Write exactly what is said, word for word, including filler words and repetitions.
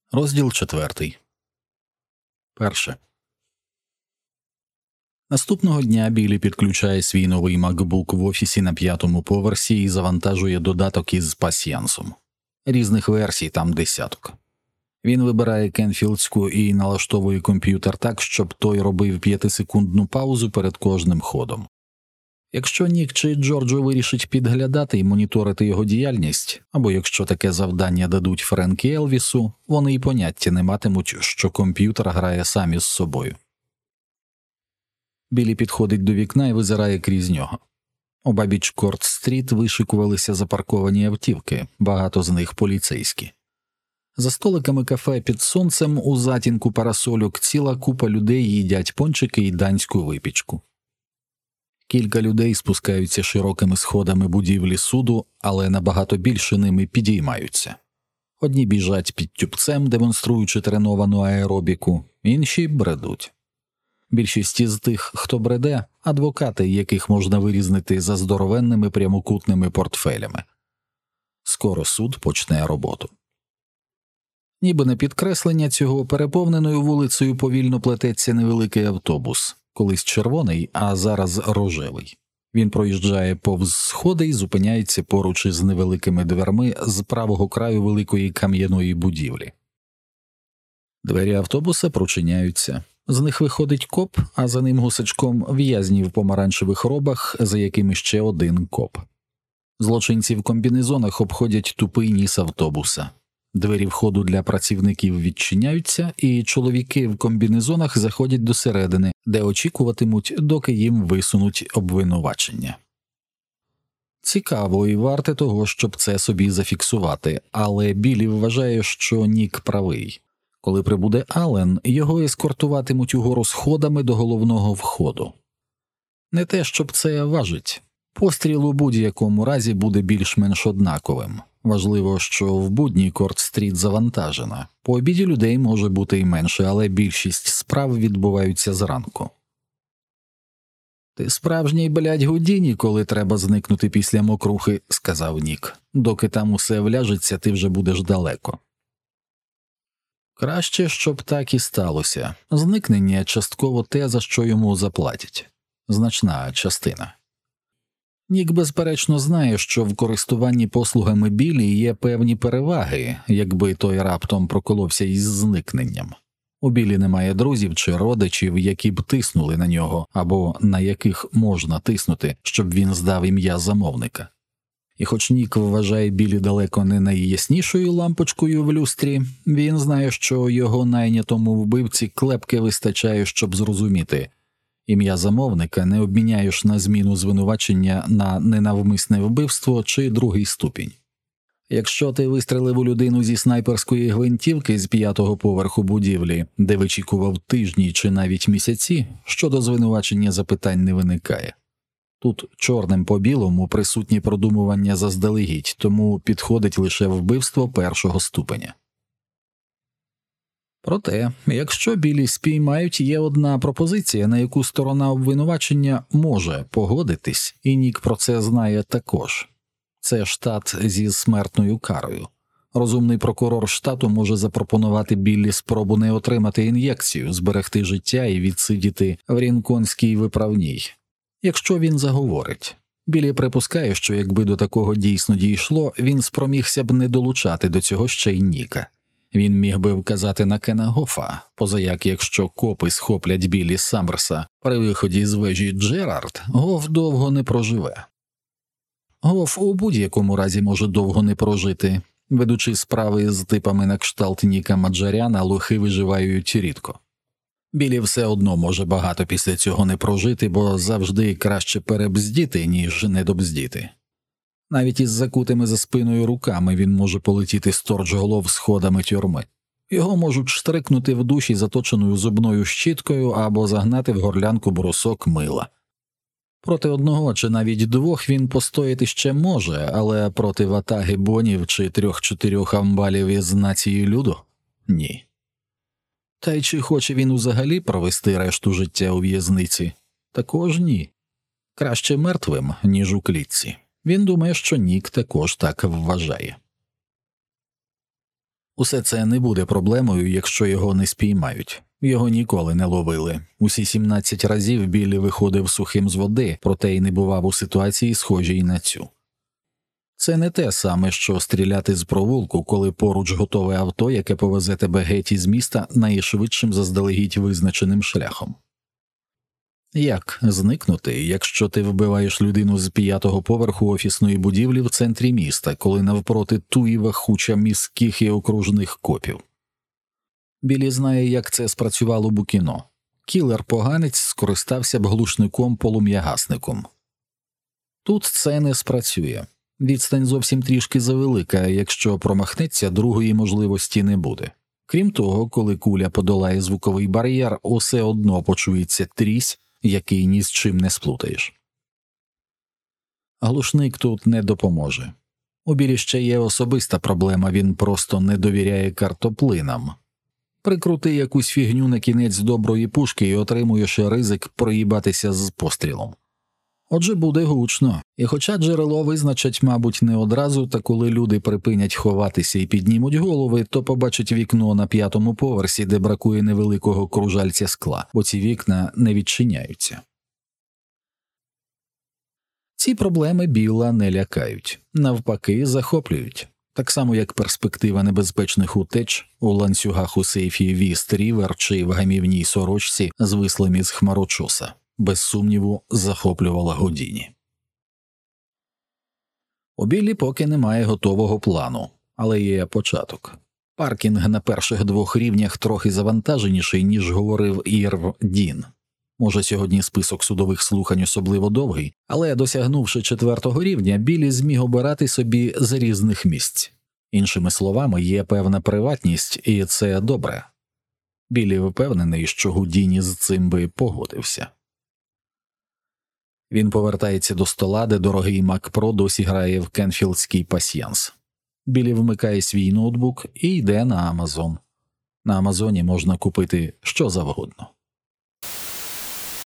Розділ четвертий. Перше. Наступного дня Біллі підключає свій новий MacBook в офісі на п'ятому поверсі і завантажує додаток із пасьянсом. Різних версій там десяток. Він вибирає кенфілдську і налаштовує комп'ютер так, щоб той робив п'ятисекундну паузу перед кожним ходом. Якщо Нік чи Джорджо вирішить підглядати і моніторити його діяльність, або якщо таке завдання дадуть Френк і Елвісу, вони й поняття не матимуть, що комп'ютер грає сам із собою. Біллі підходить до вікна і визирає крізь нього. Обабіч Корт-стріт вишикувалися запарковані автівки, багато з них поліцейські. За столиками кафе під сонцем у затінку парасольок ціла купа людей їдять пончики і данську випічку. Кілька людей спускаються широкими сходами будівлі суду, але набагато більше ними підіймаються. Одні біжать під тюбцем, демонструючи треновану аеробіку, інші бредуть. Більшість із тих, хто бреде – адвокати, яких можна вирізнити за здоровенними прямокутними портфелями. Скоро суд почне роботу. Ніби на підкреслення цього, переповненою вулицею повільно плететься невеликий автобус, колись червоний, а зараз рожевий. Він проїжджає повз сходи і зупиняється поруч із невеликими дверми з правого краю великої кам'яної будівлі. Двері автобуса прочиняються. З них виходить коп, а за ним гусачком в'язні в помаранчевих робах, за якими ще один коп. Злочинці в комбінезонах обходять тупий ніс автобуса. Двері входу для працівників відчиняються, і чоловіки в комбінезонах заходять досередини, де очікуватимуть, доки їм висунуть обвинувачення. Цікаво і варте того, щоб це собі зафіксувати, але Біллі вважає, що Нік правий. Коли прибуде Аллен, його ескортуватимуть угору сходами до головного входу. Не те, щоб це важить. Постріл у будь-якому разі буде більш-менш однаковим. Важливо, що в будні Корт-стріт завантажена. По обіді людей може бути і менше, але більшість справ відбуваються зранку. «Ти справжній, блядь, Гудіні, коли треба зникнути після мокрухи», – сказав Нік. «Доки там усе вляжеться, ти вже будеш далеко». Краще, щоб так і сталося. Зникнення – частково те, за що йому заплатять. Значна частина. Нік, безперечно, знає, що в користуванні послугами Біллі є певні переваги, якби той раптом проколовся із зникненням. У Біллі немає друзів чи родичів, які б тиснули на нього, або на яких можна тиснути, щоб він здав ім'я замовника. І хоч Нік вважає Біллі далеко не найяснішою лампочкою в люстрі, він знає, що його найнятому вбивці клепки вистачає, щоб зрозуміти – ім'я замовника не обміняєш на зміну звинувачення на ненавмисне вбивство чи другий ступінь. Якщо ти вистрелив у людину зі снайперської гвинтівки з п'ятого поверху будівлі, де вичікував тижні чи навіть місяці, щодо звинувачення запитань не виникає. Тут чорним по білому присутні продумування заздалегідь, тому підходить лише вбивство першого ступеня. Проте, якщо Біллі спіймають, є одна пропозиція, на яку сторона обвинувачення може погодитись, і Нік про це знає також. Це штат зі смертною карою. Розумний прокурор штату може запропонувати Біллі спробу не отримати ін'єкцію, зберегти життя і відсидіти в Рінконській виправній. Якщо він заговорить. Біллі припускає, що якби до такого дійсно дійшло, він спромігся б не долучати до цього ще й Ніка. Він міг би вказати на Кена Гофа, позаяк якщо копи схоплять Біллі Саммерса при виході з вежі Джерард, Гоф довго не проживе. Гоф у будь-якому разі може довго не прожити. Ведучи справи з типами на кшталт Ніка Маджаряна, лохи виживають рідко. Біллі все одно може багато після цього не прожити, бо завжди краще перебздіти, ніж недобздіти. Навіть із закутими за спиною руками він може полетіти сторчголов сходами тюрми. Його можуть штрикнути в душі заточеною зубною щіткою або загнати в горлянку брусок мила. Проти одного чи навіть двох він постояти ще може, але проти ватаги бонів чи трьох-чотирьох амбалів із нації люду – ні. Та й чи хоче він взагалі провести решту життя у в'язниці? Також ні. Краще мертвим, ніж у клітці. Він думає, що Нік також так вважає. Усе це не буде проблемою, якщо його не спіймають. Його ніколи не ловили. Усі сімнадцять разів Біллі виходив сухим з води, проте й не бував у ситуації, схожій на цю. Це не те саме, що стріляти з провулку, коли поруч готове авто, яке повезе тебе геть із міста найшвидшим заздалегідь визначеним шляхом. Як зникнути, якщо ти вбиваєш людину з п'ятого поверху офісної будівлі в центрі міста, коли навпроти туєва хуча міських і окружних копів? Біллі знає, як це спрацювало б у кіно. Кілер-поганець скористався б глушником-полум'ягасником. Тут це не спрацює. Відстань зовсім трішки завелика, якщо промахнеться, другої можливості не буде. Крім того, коли куля подолає звуковий бар'єр, усе одно почується трісь, який ні з чим не сплутаєш. Глушник тут не допоможе. У Біллі ще є особиста проблема, він просто не довіряє картоплинам. Прикрути якусь фігню на кінець доброї пушки і отримуєш ризик проїбатися з пострілом. Отже, буде гучно, і хоча джерело визначать, мабуть, не одразу, та коли люди припинять ховатися і піднімуть голови, то побачать вікно на п'ятому поверсі, де бракує невеликого кружальця скла, бо ці вікна не відчиняються. Ці проблеми Білла не лякають, навпаки, захоплюють. Так само, як перспектива небезпечних утеч у ланцюгах у сейфі Віст Рівер чи в гамівній сорочці, звислим із хмарочоса, без сумніву, захоплювала Гудіні. У Біллі поки немає готового плану, але є початок. Паркінг на перших двох рівнях трохи завантаженіший, ніж говорив Ірв Дін. Може, сьогодні список судових слухань особливо довгий, але, досягнувши четвертого рівня, Біллі зміг обирати собі з різних місць. Іншими словами, є певна приватність, і це добре. Біллі впевнений, що Гудіні з цим би погодився. Він повертається до стола, де дорогий Мак Про досі грає в кенфілдський пасьянс. Біллі вмикає свій ноутбук і йде на Амазон. На Амазоні можна купити що завгодно.